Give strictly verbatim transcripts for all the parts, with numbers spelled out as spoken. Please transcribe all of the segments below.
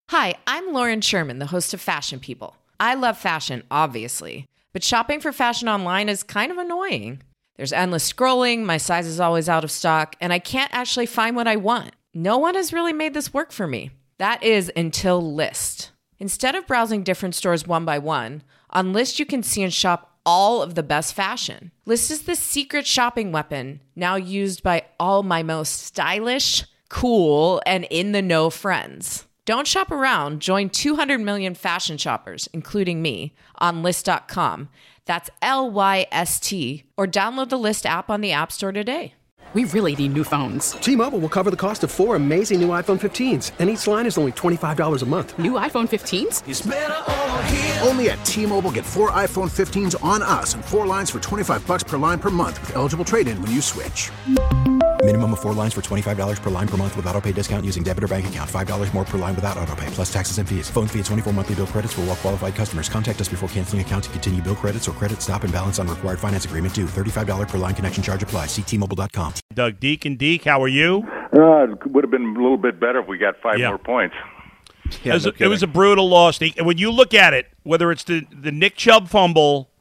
Hi, I'm Lauren Sherman, the host of Fashion People. I love fashion, obviously, but shopping for fashion online is kind of annoying. There's endless scrolling, my size is always out of stock, and I can't actually find what I want. No one has really made this work for me. That is until Lyst. Instead of browsing different stores one by one, on Lyst you can see and shop all of the best fashion. Lyst is the secret shopping weapon, now used by all my most stylish, cool, and in-the-know friends. Don't shop around. Join two hundred million fashion shoppers, including me, on Lyst dot com. That's L Y S T. Or download the Lyst app on the App Store today. We really need new phones. T-Mobile will cover the cost of four amazing new iPhone fifteens, and each line is only twenty-five dollars a month. New iPhone fifteens? It's better over here. Only at T-Mobile, get four iPhone fifteens on us and four lines for twenty-five bucks per line per month with eligible trade-in when you switch. Minimum of four lines for twenty-five dollars per line per month with autopay discount using debit or bank account. five dollars more per line without autopay, plus taxes and fees. Phone fee at twenty-four monthly bill credits for well-qualified customers. Contact us before canceling account to continue bill credits or credit stop and balance on required finance agreement due. thirty-five dollars per line connection charge applies. See T Mobile dot com. Doug Deacon. Deke, how are you? Uh, it would have been a little bit better if we got five yeah. more points. Yeah, it, was, no it was a brutal loss. And when you look at it, whether it's the, the Nick Chubb fumble,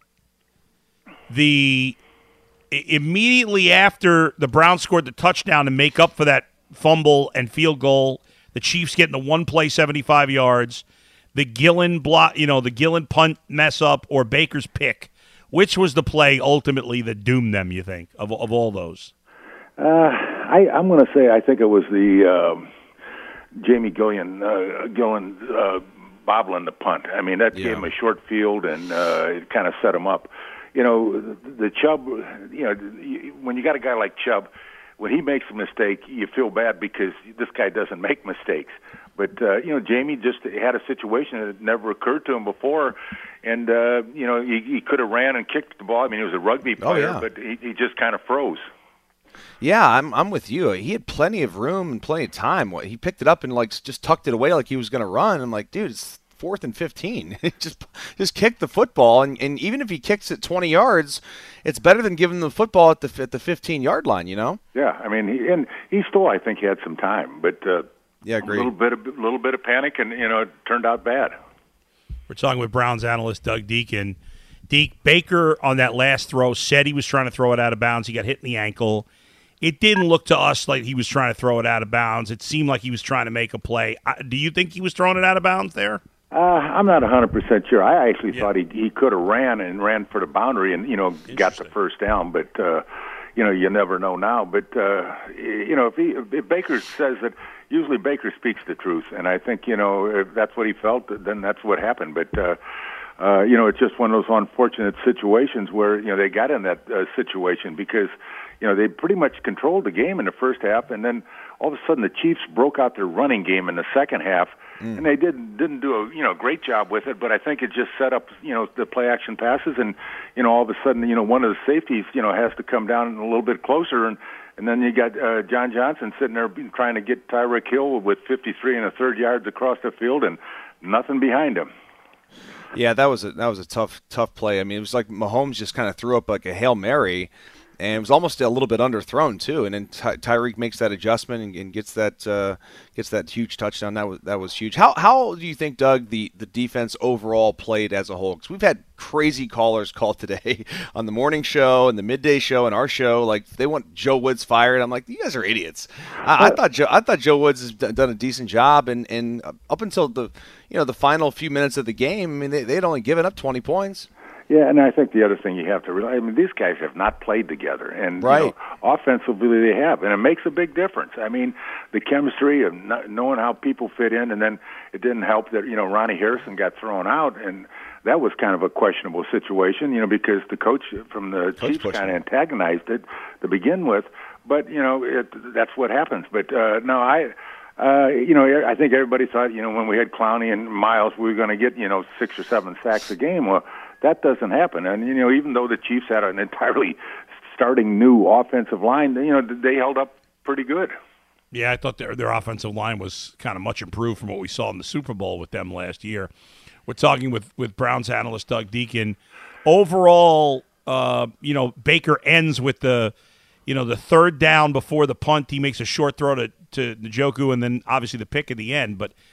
the immediately after the Browns scored the touchdown to make up for that fumble and field goal, the Chiefs getting the one play seventy-five yards, the Gillen block, you know, the Gillen punt mess up, or Baker's pick, which was the play ultimately that doomed them? You think of of all those? Uh, I, I'm going to say I think it was the uh, Jamie Gillian, uh, Gillen uh, bobbling the punt. I mean, that yeah. gave him a short field, and uh, it kind of set him up. You know, the Chubb, you know, when you got a guy like Chubb, when he makes a mistake, you feel bad because this guy doesn't make mistakes. But, uh, you know, Jamie just had a situation that never occurred to him before, and, uh, you know, he, he could have ran and kicked the ball. I mean, he was a rugby player, oh, yeah. but he, he just kind of froze. Yeah, I'm I'm with you. He had plenty of room and plenty of time. He picked it up and like just tucked it away like he was going to run. I'm like, dude, it's fourth and fifteen. just just kick the football, and, and even if he kicks it twenty yards, it's better than giving the football at the at the fifteen-yard line, you know? Yeah, I mean, he and he still, I think, he had some time, but uh, yeah, great. a little bit of a little bit of panic, and you know, it turned out bad. We're talking with Browns analyst Doug Deacon. Deke, Baker on that last throw said he was trying to throw it out of bounds. He got hit in the ankle. It didn't look to us like he was trying to throw it out of bounds. It seemed like he was trying to make a play. Do you think he was throwing it out of bounds there? Uh, I'm not one hundred percent sure. I actually yeah. thought he he could have ran and ran for the boundary and, you know, got the first down. But, uh, you know, you never know now. But, uh, you know, if, he, if Baker says that, usually Baker speaks the truth. And I think, you know, if that's what he felt, then that's what happened. But, uh, uh, you know, it's just one of those unfortunate situations where, you know, they got in that uh, situation because, you know, they pretty much controlled the game in the first half, and then all of a sudden the Chiefs broke out their running game in the second half, mm. and they didn't didn't do a you know great job with it. But I think it just set up you know the play action passes, and you know all of a sudden you know one of the safeties you know has to come down a little bit closer, and and then you got uh, John Johnson sitting there trying to get Tyreek Hill with fifty-three and a third yards across the field, and nothing behind him. Yeah, that was a, that was a tough tough play. I mean, it was like Mahomes just kind of threw up like a Hail Mary. And it was almost a little bit underthrown too, and then Ty- Tyreek makes that adjustment and, and gets that uh, gets that huge touchdown. That was that was huge. How how do you think, Doug, the, the defense overall played as a whole? Because we've had crazy callers call today on the morning show and the midday show and our show. Like they want Joe Woods fired. I'm like, you guys are idiots. I, I thought Joe I thought Joe Woods has done a decent job, and, and up until the you know the final few minutes of the game, I mean they they'd only given up twenty points. Yeah, and I think the other thing you have to realize, I mean, these guys have not played together, and right. you know, offensively they have, and it makes a big difference. I mean, the chemistry of not knowing how people fit in, and then it didn't help that, you know, Ronnie Harrison got thrown out, and that was kind of a questionable situation, you know, because the coach from the coach Chiefs kind of antagonized it to begin with, but, you know, it, that's what happens. But, uh, no, I... Uh, you know, I think everybody thought, you know, when we had Clowney and Miles, we were going to get, you know, six or seven sacks a game. Well, that doesn't happen. And, you know, even though the Chiefs had an entirely starting new offensive line, you know, they held up pretty good. Yeah, I thought their their offensive line was kind of much improved from what we saw in the Super Bowl with them last year. We're talking with, with Browns analyst Doug Deacon. Overall, uh, you know, Baker ends with the, you know, the third down before the punt. He makes a short throw to, to Njoku and then obviously the pick at the end. But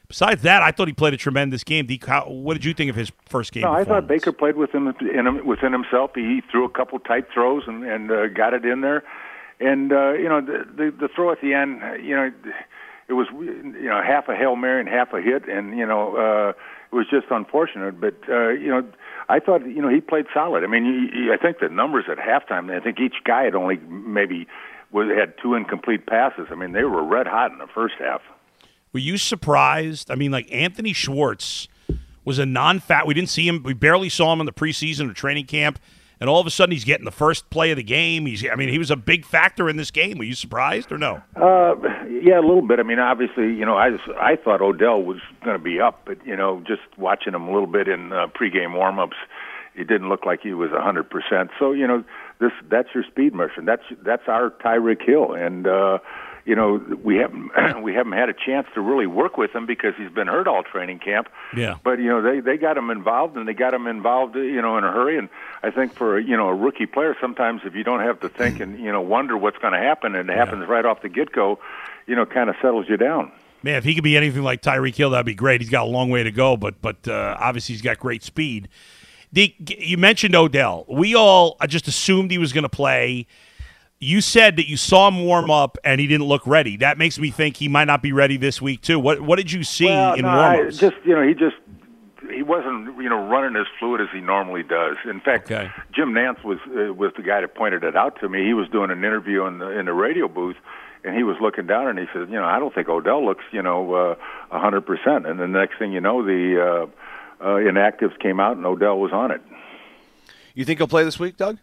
Besides that, I thought he played a tremendous game. Deke, how, what did you think of his first game? No, I thought Baker played within, in, within himself. He threw a couple tight throws and, and uh, got it in there. And, uh, you know, the, the, the throw at the end, you know, it was, you know, half a Hail Mary and half a hit. And, you know, uh, it was just unfortunate. But, uh, you know, I thought, you know, he played solid. I mean, he, he, I think the numbers at halftime, I think each guy had only maybe was, had two incomplete passes. I mean, they were red hot in the first half. Were you surprised? I mean, like Anthony Schwartz was a non-fat. We didn't see him. We barely saw him in the preseason or training camp, and all of a sudden he's getting the first play of the game. He's, I mean, he was a big factor in this game. Were you surprised or no? Uh, yeah, a little bit. I mean, obviously, you know, I was, I thought Odell was going to be up, but you know, just watching him a little bit in uh, pregame warm-ups, it didn't look like he was a hundred percent. So you know, this that's your speed merchant. That's that's our Tyreek Hill, and. Uh, You know, we haven't we haven't had a chance to really work with him because he's been hurt all training camp. Yeah. But you know, they they got him involved, and they got him involved, you know, in a hurry. And I think for you know a rookie player, sometimes if you don't have to think and you know wonder what's going to happen, and it yeah. happens right off the get go, you know, kind of settles you down. Man, if he could be anything like Tyreek Hill, that'd be great. He's got a long way to go, but but uh, obviously he's got great speed. The, you mentioned Odell. We all just assumed he was going to play. You said that you saw him warm up and he didn't look ready. That makes me think he might not be ready this week too. What what did you see well, in no, warm-ups? I just you know he just he wasn't you know running as fluid as he normally does. In fact, okay. Jim Nantz was uh, was the guy that pointed it out to me. He was doing an interview in the in the radio booth, and he was looking down and he said, you know, I don't think Odell looks you know a uh, hundred percent. And the next thing you know, the uh, uh, inactives came out and Odell was on it. You think he'll play this week, Doug?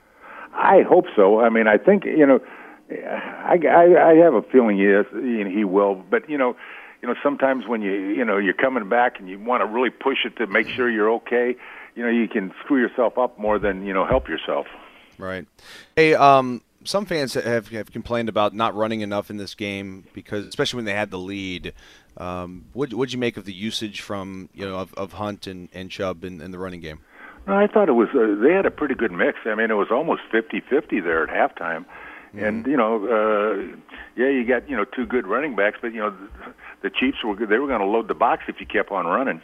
I hope so. I mean, I think you know, I, I, I have a feeling he is, he will. But you know, you know, sometimes when you you know you're coming back and you want to really push it to make sure you're okay, you know, you can screw yourself up more than you know help yourself. Right. Hey, um, some fans have have complained about not running enough in this game because, especially when they had the lead. Um, what what'd you make of the usage from you know of, of Hunt and, and Chubb in, in the running game? I thought it was, uh, they had a pretty good mix. I mean, it was almost fifty-fifty there at halftime. Mm-hmm. And, you know, uh, yeah, you got, you know, two good running backs, but, you know, the, the Chiefs, were they were going to load the box if you kept on running.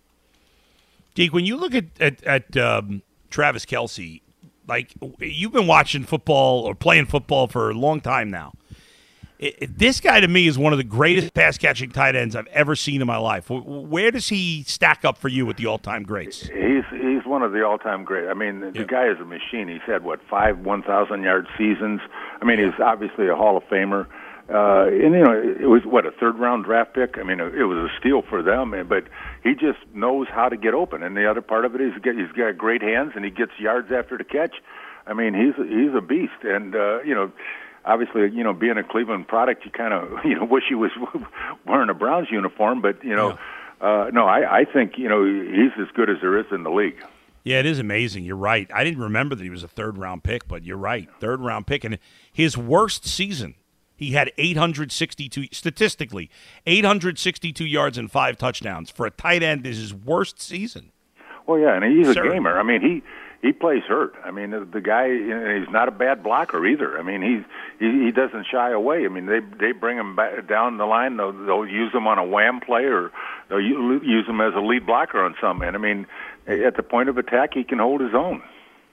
Deke, when you look at, at, at um, Travis Kelce, like, you've been watching football or playing football for a long time now. It, it, this guy, to me, is one of the greatest pass-catching tight ends I've ever seen in my life. Where does he stack up for you with the all-time greats? He's he's one of the all-time greats. I mean, the yeah. guy is a machine. He's had, what, five one thousand-yard seasons? I mean, he's obviously a Hall of Famer. Uh, and, you know, it was, what, a third-round draft pick? I mean, it was a steal for them, but he just knows how to get open. And the other part of it is he's got great hands, and he gets yards after the catch. I mean, he's he's a beast. And, uh, you know, obviously, you know, being a Cleveland product, you kind of, you know, wish he was wearing a Browns uniform. But, you know, yeah. uh, no, I, I think, you know, he's as good as there is in the league. Yeah, it is amazing. You're right. I didn't remember that he was a third-round pick, but you're right. Third-round pick. And his worst season, he had eight hundred sixty-two, statistically, eight hundred sixty-two yards and five touchdowns. For a tight end, this is his worst season. Well, yeah, and he's Sir. a gamer. I mean, he... He plays hurt. I mean, the, the guy, you know, he's not a bad blocker either. I mean, he's, he he doesn't shy away. I mean, they they bring him back down the line. They'll, they'll use him on a wham play, or they'll use him as a lead blocker on some. And I mean, at the point of attack, he can hold his own.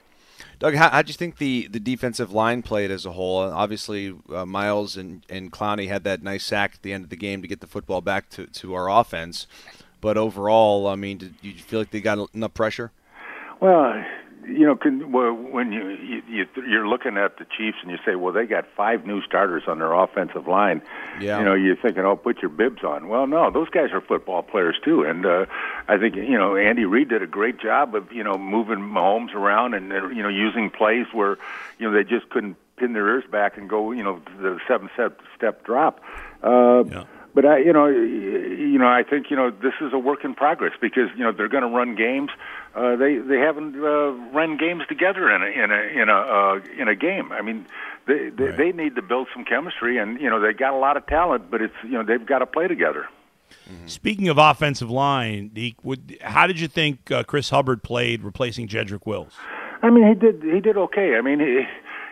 Doug, how how do you think the, the defensive line played as a whole? Obviously, uh, Miles and, and Clowney had that nice sack at the end of the game to get the football back to, to our offense. But overall, I mean, did you feel like they got enough pressure? Well, you know, can, well, when you, you, you you're looking at the Chiefs and you say, well, they got five new starters on their offensive line. Yeah. You know, you're thinking, oh, put your bibs on. Well, no, those guys are football players too, and uh, I think you know Andy Reid did a great job of you know moving Mahomes around and you know using plays where you know they just couldn't pin their ears back and go you know the seven step step drop. Uh, yeah. But I, you know, you know, I think you know this is a work in progress because you know they're going to run games. Uh, they they haven't uh, run games together in a in a in a uh, in a game. I mean, they they, right. they need to build some chemistry, and you know they got a lot of talent, but it's you know they've got to play together. Mm-hmm. Speaking of offensive line, Deke, would, how did you think uh, Chris Hubbard played replacing Jedrick Wills? I mean, he did he did okay. I mean, he.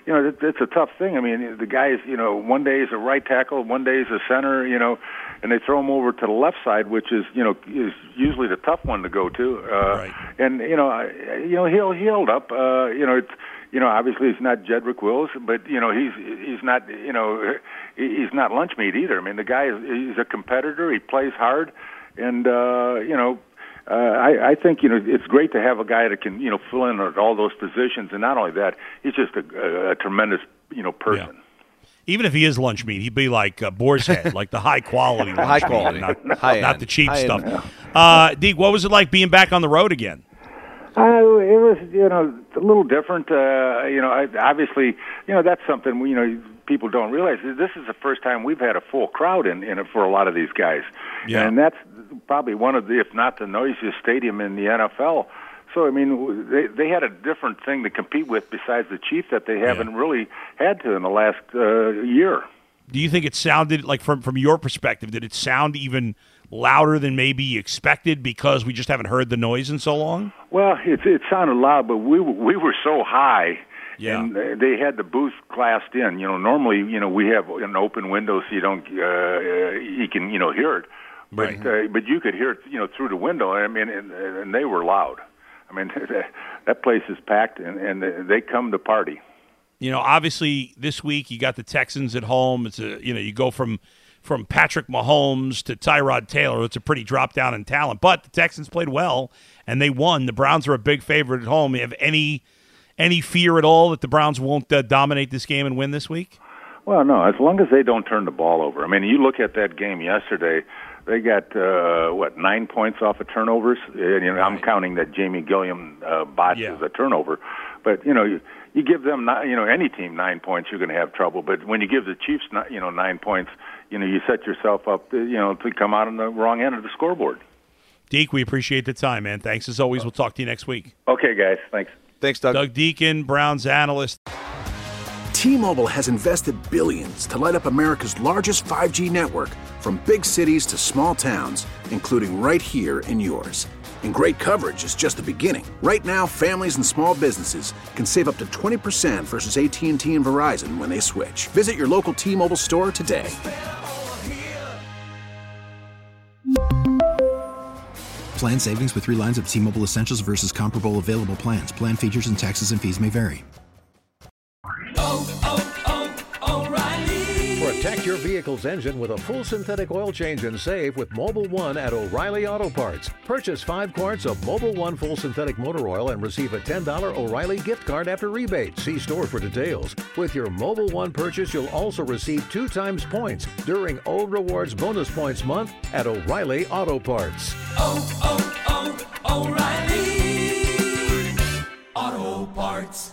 you know, it, it's a tough thing. I mean, the guys, you know, one day is a right tackle, one day is a center, you know, and they throw him over to the left side, which is, you know, is usually the tough one to go to. Uh, right. And you know, I, you know, he'll he held up. Uh, you know, it's, you know, obviously he's not Jedrick Wills, but you know, he's he's not, you know, he's not lunch meat either. I mean, the guy is he's a competitor. He plays hard, and uh, you know. Uh, I, I think, you know, it's great to have a guy that can, you know, fill in at all those positions. And not only that, he's just a, a, a tremendous, you know, person. Yeah. Even if he is lunch meat, he'd be like uh, Boar's Head, like the high quality lunch high quality, meat, not, high not end. the cheap high stuff. End. Uh, Deke, what was it like being back on the road again? Uh, it was, you know, a little different. Uh, you know, I, obviously, you know, that's something, you know, people don't realize. This is the first time we've had a full crowd in, in it for a lot of these guys. Yeah. And that's probably one of the, if not the noisiest stadium in the N F L. So, I mean, they they had a different thing to compete with besides the Chiefs that they haven't yeah. really had to in the last uh, year. Do you think it sounded, like from, from your perspective, did it sound even louder than maybe you expected because we just haven't heard the noise in so long? Well, it, it sounded loud, but we we were so high. Yeah. And they had the booth glassed in. You know, normally, you know, we have an open window so you don't, uh, you can, you know, hear it. But right. uh, but you could hear it, you know, through the window. I mean, and, and they were loud. I mean, that place is packed, and, and they come to party. You know, obviously this week you got the Texans at home. It's a, you know, you go from from Patrick Mahomes to Tyrod Taylor. It's a pretty drop down in talent, but the Texans played well and they won. The Browns are a big favorite at home. You have any any fear at all that the Browns won't uh, dominate this game and win this week? Well, no, as long as they don't turn the ball over. I mean, you look at that game yesterday. They got, uh, what, nine points off of turnovers? And, you know, I'm counting that Jamie Gilliam uh, botched Yeah. as a turnover. But, you know, you, you give them, nine, you know, any team nine points, you're going to have trouble. But when you give the Chiefs, you know, nine points, you know, you set yourself up, to, you know, to come out on the wrong end of the scoreboard. Deke, we appreciate the time, man. Thanks as always. We'll talk to you next week. Okay, guys. Thanks. Thanks, Doug. Doug Deacon, Browns analyst. T-Mobile has invested billions to light up America's largest five G network, from big cities to small towns, including right here in yours. And great coverage is just the beginning. Right now, families and small businesses can save up to twenty percent versus A T and T and Verizon when they switch. Visit your local T-Mobile store today. Plan savings with three lines of T-Mobile Essentials versus comparable available plans. Plan features and taxes and fees may vary. Protect your vehicle's engine with a full synthetic oil change and save with Mobil one at O'Reilly Auto Parts. Purchase five quarts of Mobil one full synthetic motor oil and receive a ten dollars O'Reilly gift card after rebate. See store for details. With your Mobil one purchase, you'll also receive two times points during O Rewards Bonus Points Month at O'Reilly Auto Parts. Oh, oh, oh, O'Reilly Auto Parts.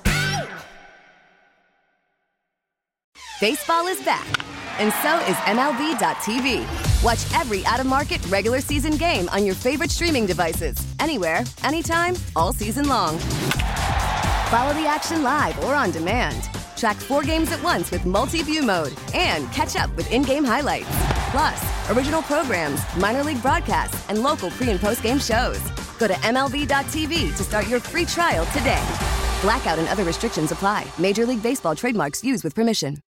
Baseball is back, and so is M L B dot T V. Watch every out-of-market regular season game on your favorite streaming devices, anywhere, anytime, all season long. Follow the action live or on demand. Track four games at once with multi-view mode and catch up with in-game highlights. Plus, original programs, minor league broadcasts, and local pre- and post-game shows. Go to M L B dot T V to start your free trial today. Blackout and other restrictions apply. Major League Baseball trademarks used with permission.